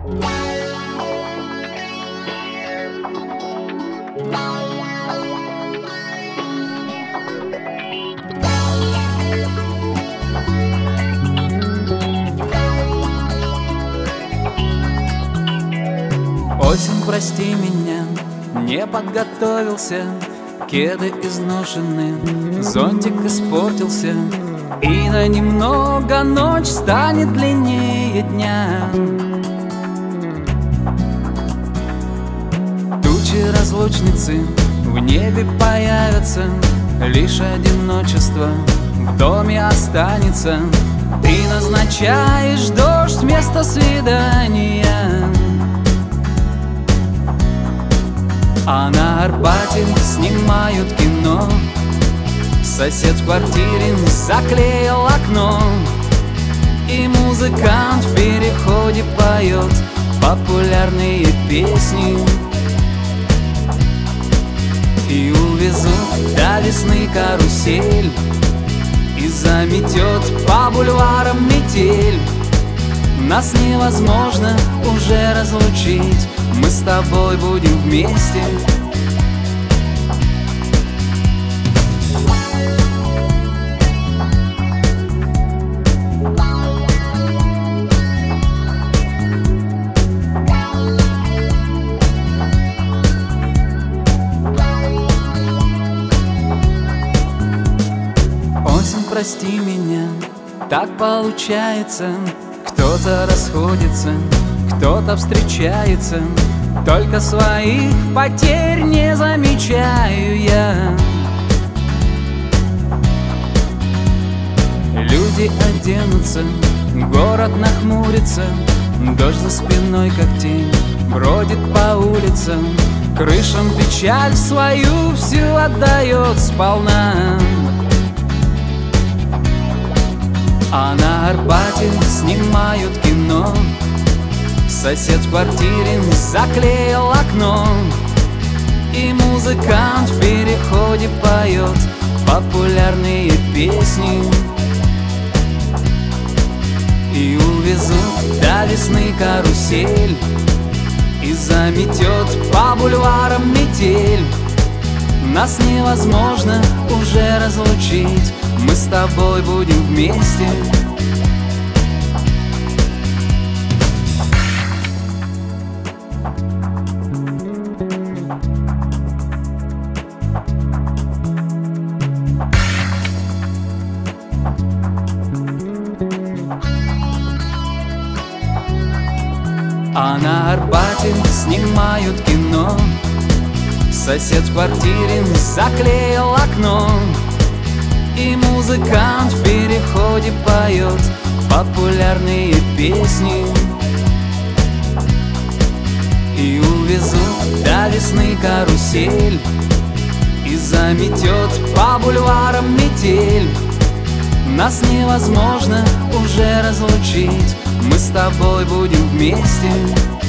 Осень, прости меня, не подготовился, кеды изношены, зонтик испортился, и на немного ночь станет длиннее дня. Тучи разлучницы в небе появятся, лишь одиночество в доме останется. Ты назначаешь дождь вместо свидания, а на Арбате снимают кино. Сосед в квартире заклеил окно, и музыкант в переходе поет популярные песни. И увезут до весны карусель, и заметет по бульварам метель. Нас невозможно уже разлучить, мы с тобой будем вместе. Осень, прости меня, так получается. Кто-то расходится, кто-то встречается, только своих потерь не замечаю я. Люди оденутся, город нахмурится, дождь за спиной как тень бродит по улицам, крышам печаль свою всю отдает сполна. А на Арбате снимают кино, сосед в квартире заклеил окно, и музыкант в переходе поет популярные песни. И увезут до весны карусель, и заметет по бульварам метель. Нас невозможно уже разлучить, мы с тобой будем вместе. А на Арбате снимают кино, сосед в квартире заклеил окно, и музыкант в переходе поет популярные песни. И увезут до весны карусель, и заметет по бульварам метель. Нас невозможно уже разлучить, мы с тобой будем вместе.